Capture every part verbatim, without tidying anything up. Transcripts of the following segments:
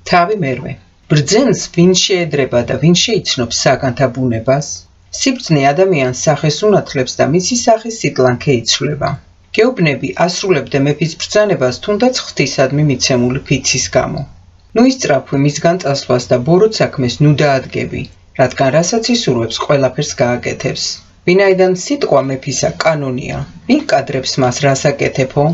თავი მერვე. ბრძენს ვინ შეედრება და ვინ შეიცნობს საგანთა ბუნებას? სიბრძნე ადამიანს სახეს უნათლებს და მისი სახის სიტლანქე იცვლება. გეუბნები ასრულებდა მეფის ბრძანებას თუნდაც ღვთისადმი მიცემული ფიცის გამო. ნუ ისწრაფვი მისგან წასვლას და ბოროტ საქმეს ნუ დაადგები, რადგან რასაც ისურვებს ყველაფერს გააკეთებს. ვინაიდან სიტყვა მეფისა კანონია, ვინ კადრებს მას რას აკეთებო?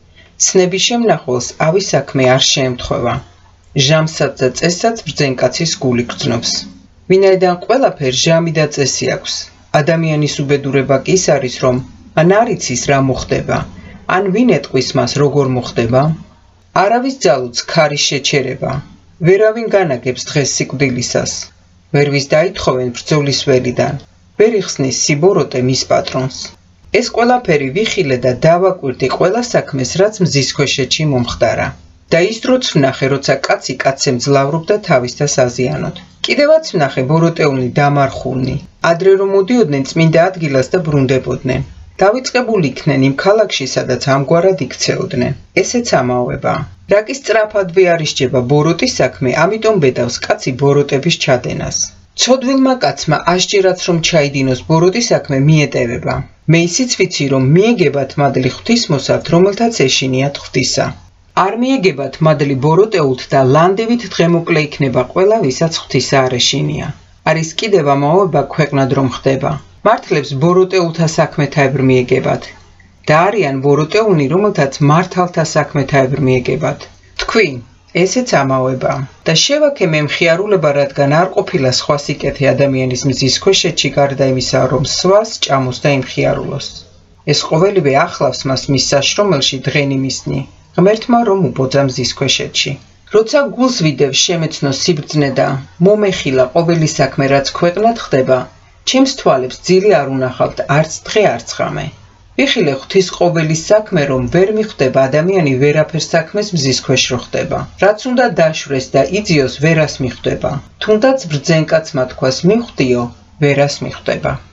ცნების შემნახველს ავი საქმე არ შეემთხვევა. ჟამსაც და წესსაც ბრძენკაცის გული გრძნობს. ვინაიდან ყველაფერ ჟამი და წესი აქვს. ადამიანის უბედურება კი ის არის, რომ ან არ იცის რა მოხდება, ან ვინ ეტყვის მას როგორ მოხდება? არავის ძალუც ქარის შეჩერება. ვერავინ განაგებს დღეს სიკვდილისას. ვერვის დაითხოვენ ბრძოლის ველიდან. ვერ იხსნის სიბოროტე მის პატრონს. ეს ყველაფერი ვიხილე და დავაკვირდი ყველა საქმეს, რაც მზის ქვეშეთში მომხდარა. და ის დროც ვნახე, როცა კაცი კაცემ ძლავრობდა თავისთას აზიანოდ. კიდევაც ვნახე ბოროტეულნი დამარხულნი. ადრე რომ მოდიოდნენ წმინდა ადგილას და ბრუნდებოდნენ. დავიწყებული იქნენ იმ ქალაქში, სადაც ამგვარად იქცეოდნენ. ესეც ამაოება. რა კი სწრაფადვე არ ისჯება ბოროტის საქმე, ამიტომ ბედავს კაცი ბოროტების ჩადენას. ცოდვილმა კაცმა ასჯერაც რომ ჩაიდინოს ბოროტის საქმე მიეტევება. მე ისიც ვიცი, რომ მიეგებათ მადლი ღვთისმოსავთ, რომელთაც ეშინიათ ღვთისა. არ მიეგებათ მადლი ბოროტეულთ და ლანდივით დღემოკლე იქნება ყველა, ვისაც ღვთისა არ ეშინია. არის კიდევ ამაოება ქვეყნად რომ ხდება. მართლებს ბოროტეულთა საქმეთაებრ მიეგებათ და არიან ბოროტეულნი, რომელთაც მართალთა საქმეთაებრ მიეგებათ. თქვი, ესეც ამაოება. და შევაქე მე მხიარულება, რადგან არ ყოფილა სხვა სიკეთე ადამიანის მზის ქვეშეთში, გარდა იმისა, რომ სვას ჭამოს და იმხიარულოს. ეს ყოველივე ახლავს მას მის საშრომელში დღენი მისნი, ღმერთმა რომ უბოძა მზის ქვეშეთში. როცა გულს ვიდევ შემეცნო სიბრძნე და მომეხილა ყოველი საქმე, რაც ქვეყნად ხდება, ჩემს თვალებს ძილი არ უნახავთ არც დღე არც ღამე. ვიხილე ღვთის ყოველი საქმე, რომ ვერ მიხვდება ადამიანი ვერაფერ საქმეს მზის ქვეშ რო ხდება. რაც უნდა დაშვეს და იძიოს, ვერას მიხვდება. თუნდაც ბრძენკაცმა თქვას მიხვდიო, ვერას მიხვდება.